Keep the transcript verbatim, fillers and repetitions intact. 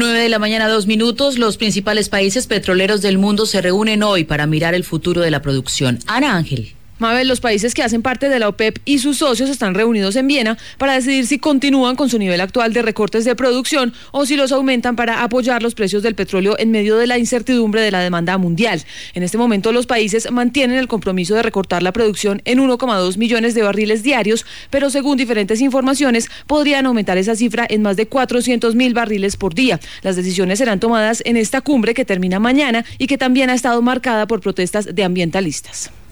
Nueve de la mañana, dos minutos. Los principales países petroleros del mundo se reúnen hoy para mirar el futuro de la producción. Ana Ángel. Mabel, los países que hacen parte de la OPEP y sus socios están reunidos en Viena para decidir si continúan con su nivel actual de recortes de producción o si los aumentan para apoyar los precios del petróleo en medio de la incertidumbre de la demanda mundial. En este momento los países mantienen el compromiso de recortar la producción en uno coma dos millones de barriles diarios, pero según diferentes informaciones podrían aumentar esa cifra en más de cuatrocientos mil barriles por día. Las decisiones serán tomadas en esta cumbre que termina mañana y que también ha estado marcada por protestas de ambientalistas.